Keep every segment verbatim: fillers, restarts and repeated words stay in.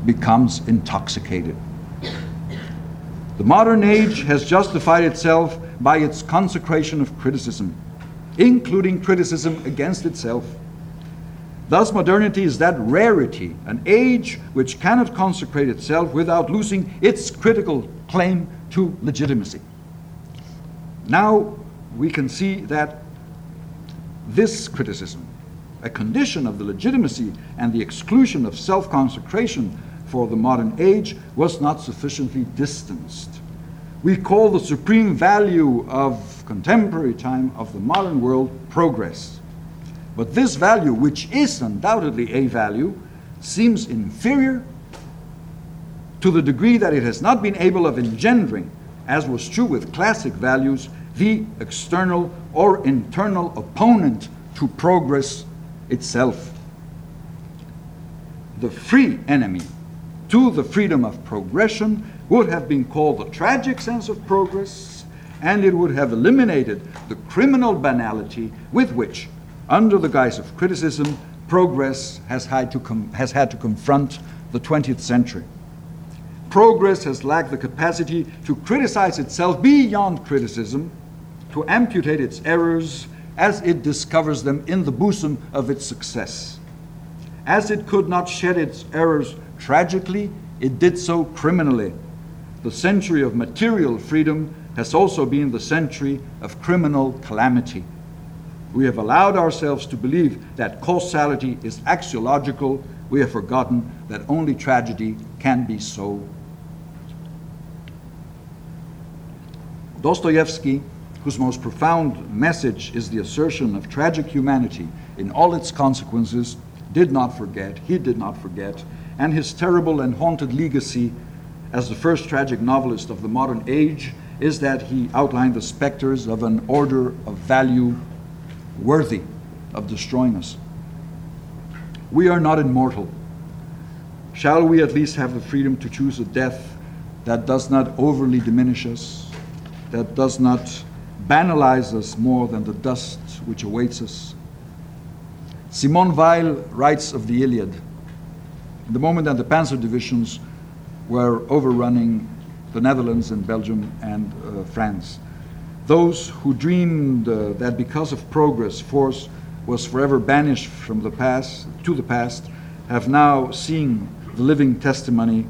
becomes intoxicated. The modern age has justified itself by its consecration of criticism, including criticism against itself. Thus, modernity is that rarity, an age which cannot consecrate itself without losing its critical claim to legitimacy. Now we can see that this criticism, a condition of the legitimacy and the exclusion of self-consecration for the modern age, was not sufficiently distanced. We call the supreme value of contemporary time, of the modern world, progress. But this value, which is undoubtedly a value, seems inferior to the degree that it has not been able of engendering, as was true with classic values, the external or internal opponent to progress itself. The free enemy to the freedom of progression would have been called the tragic sense of progress, and it would have eliminated the criminal banality with which, under the guise of criticism, progress has had to, com- has had to confront the twentieth century. Progress has lacked the capacity to criticize itself beyond criticism, to amputate its errors as it discovers them in the bosom of its success. As it could not shed its errors tragically, it did so criminally. The century of material freedom has also been the century of criminal calamity. We have allowed ourselves to believe that causality is axiological. We have forgotten that only tragedy can be so. Dostoevsky, whose most profound message is the assertion of tragic humanity in all its consequences, did not forget, he did not forget, and his terrible and haunted legacy as the first tragic novelist of the modern age is that he outlined the specters of an order of value worthy of destroying us. We are not immortal. Shall we at least have the freedom to choose a death that does not overly diminish us, that does not banalize us more than the dust which awaits us? Simone Weil writes of the Iliad, the moment that the Panzer divisions were overrunning the Netherlands and Belgium and uh, France. Those who dreamed uh, that because of progress, force was forever banished from the past to the past, have now seen the living testimony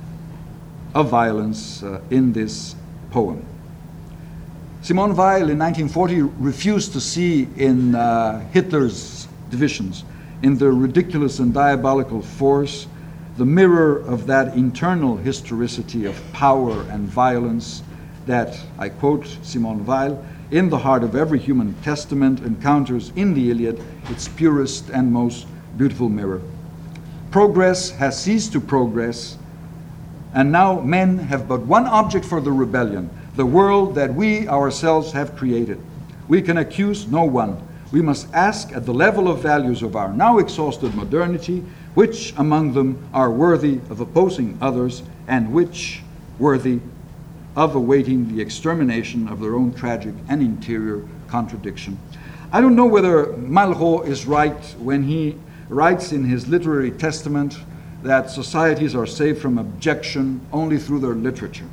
of violence uh, in this poem. Simone Weil in nineteen forty refused to see in uh, Hitler's divisions, in their ridiculous and diabolical force, the mirror of that internal historicity of power and violence that, I quote Simone Weil, in the heart of every human testament encounters in the Iliad its purest and most beautiful mirror. Progress has ceased to progress, and now men have but one object for the rebellion, the world that we ourselves have created. We can accuse no one. We must ask at the level of values of our now exhausted modernity, which among them are worthy of opposing others and which worthy of awaiting the extermination of their own tragic and interior contradiction. I don't know whether Malraux is right when he writes in his literary testament that societies are saved from objection only through their literature.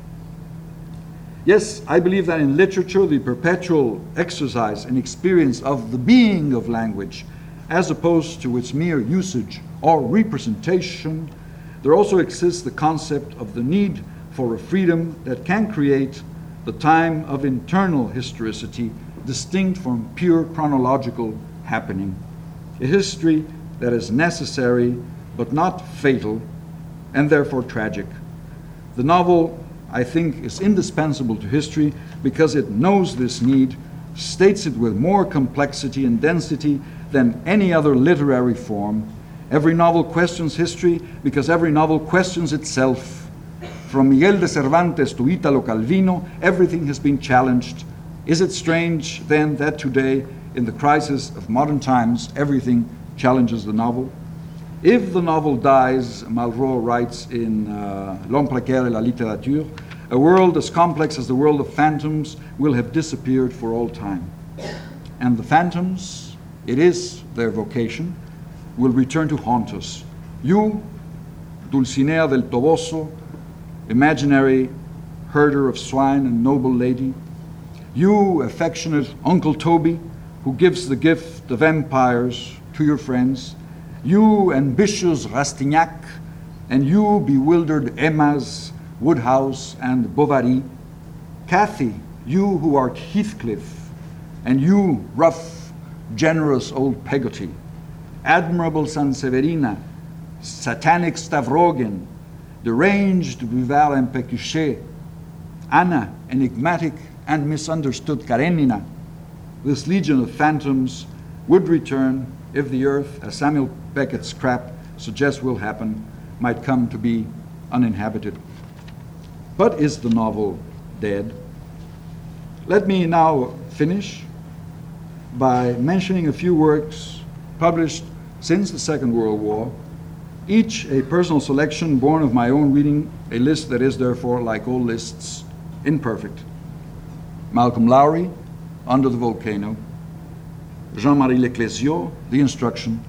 Yes, I believe that in literature, the perpetual exercise and experience of the being of language, as opposed to its mere usage or representation, there also exists the concept of the need for a freedom that can create the time of internal historicity distinct from pure chronological happening. A history that is necessary but not fatal and therefore tragic. The novel, I think, is indispensable to history because it knows this need, states it with more complexity and density than any other literary form. Every novel questions history because every novel questions itself. From Miguel de Cervantes to Italo Calvino, everything has been challenged. Is it strange, then, that today, in the crisis of modern times, everything challenges the novel? If the novel dies, Malraux writes in uh, L'homme précaire et la littérature, a world as complex as the world of phantoms will have disappeared for all time. And the phantoms, it is their vocation, will return to haunt us. You, Dulcinea del Toboso, imaginary herder of swine and noble lady. You, affectionate Uncle Toby, who gives the gift of empires to your friends. You, ambitious Rastignac, and you, bewildered Emmas, Woodhouse, and Bovary. Cathy, you who art Heathcliff, and you, rough, generous old Peggotty. Admirable Sanseverina, satanic Stavrogin, deranged Duval and Pécuchet, Anna, enigmatic and misunderstood Karenina. This legion of phantoms would return if the earth, as Samuel Beckett's scrap suggests will happen, might come to be uninhabited. But is the novel dead? Let me now finish by mentioning a few works published since the Second World War, each a personal selection born of my own reading, a list that is therefore, like all lists, imperfect. Malcolm Lowry, Under the Volcano. Jean-Marie Leclésio, The Instruction.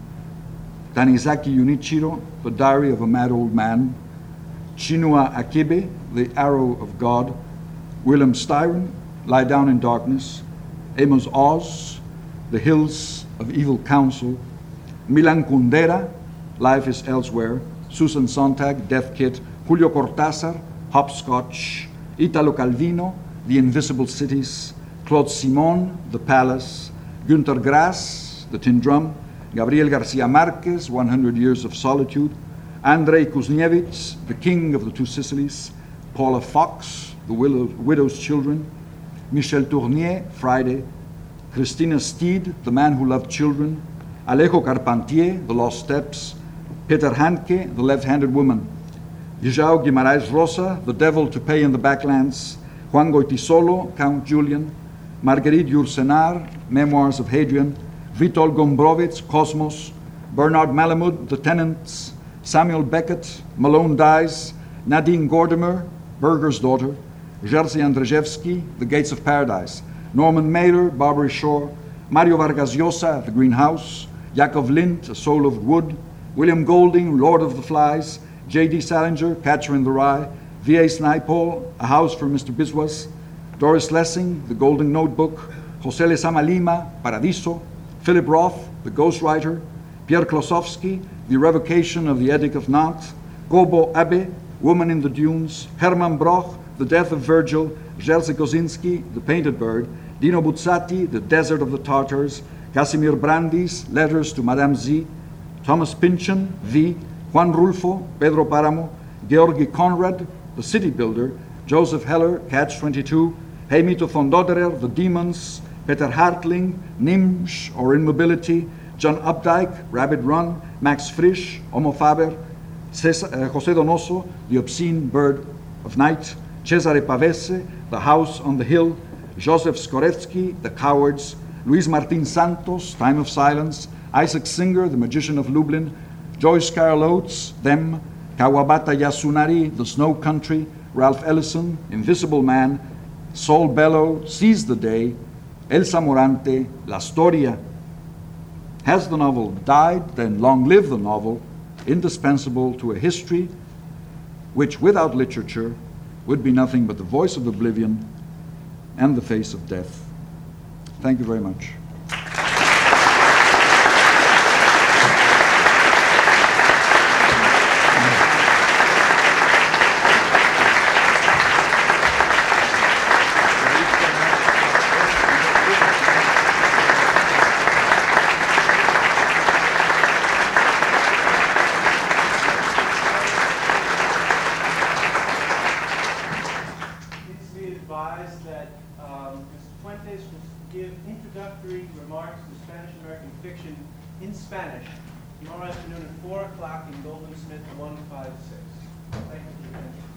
Tanizaki Junichiro, The Diary of a Mad Old Man. Chinua Achebe, The Arrow of God. William Styron, Lie Down in Darkness. Amos Oz, The Hills of Evil Counsel. Milan Kundera, Life is Elsewhere. Susan Sontag, Death Kit. Julio Cortázar, Hopscotch. Italo Calvino, The Invisible Cities. Claude Simon, The Palace. Günter Grass, The Tin Drum. Gabriel Garcia Marquez, one hundred Years of Solitude. Andrei Kuzniewicz, The King of the Two Sicilies. Paula Fox, The Widow's Children. Michel Tournier, Friday. Christina Steed, The Man Who Loved Children. Alejo Carpentier, The Lost Steps. Peter Handke, The Left-Handed Woman. João Guimarães Rosa, The Devil to Pay in the Backlands. Juan Goytisolo, Count Julian. Marguerite Yourcenar, Memoirs of Hadrian. Witold Gombrowicz, Cosmos. Bernard Malamud, The Tenants. Samuel Beckett, Malone Dies. Nadine Gordimer, Berger's Daughter. Jerzy Andrzejewski, The Gates of Paradise. Norman Mailer, Barbary Shore. Mario Vargas Llosa, The Green House. Yakov Lindt, A Soul of Wood. William Golding, Lord of the Flies. J D Salinger, Catcher in the Rye. V A Snipall, A House for Mister Biswas. Doris Lessing, The Golden Notebook. José Lezama Lima, Paradiso. Philip Roth, The Ghostwriter. Pierre Klosowski, The Revocation of the Edict of Nantes. Kobo Abe, Woman in the Dunes. Herman Broch, The Death of Virgil. Jerzy Kosinski, The Painted Bird. Dino Buzzati, The Desert of the Tartars. Casimir Brandis, Letters to Madame Z. Thomas Pynchon, V. Juan Rulfo, Pedro Páramo. Georgi Conrad, The City Builder. Joseph Heller, Catch twenty-two. Heimito von Doderer, The Demons. Peter Hartling, Nimsh or Immobility. John Updike, Rabbit Run. Max Frisch, Homo Faber. Cesar, uh, José Donoso, The Obscene Bird of Night. Cesare Pavese, The House on the Hill. Joseph Skoretsky, The Cowards. Luis Martin Santos, Time of Silence. Isaac Singer, The Magician of Lublin. Joyce Carol Oates, Them. Kawabata Yasunari, The Snow Country. Ralph Ellison, Invisible Man. Saul Bellow, Seize the Day. Elsa Morante, La Storia. Has the novel died? Then long live the novel, indispensable to a history which without literature would be nothing but the voice of oblivion and the face of death. Thank you very much. Spanish tomorrow afternoon at four o'clock in Golden Smith one five six. Thank you.